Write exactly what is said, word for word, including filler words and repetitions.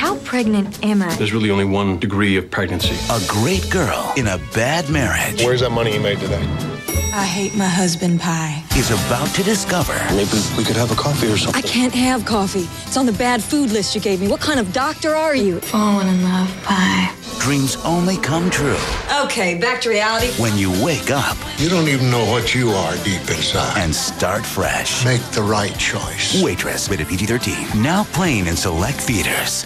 How pregnant am I? There's really only one degree of pregnancy. A great girl in a bad marriage. Where's that money you made today? I hate my husband pie. Is about to discover. Maybe we could have a coffee or something. I can't have coffee. It's on the bad food list you gave me. What kind of doctor are you? Falling in love, pie. Dreams only come true. Okay, back to reality. When you wake up. You don't even know what you are deep inside. And start fresh. Make the right choice. Waitress, rated P G thirteen. Now playing in select theaters.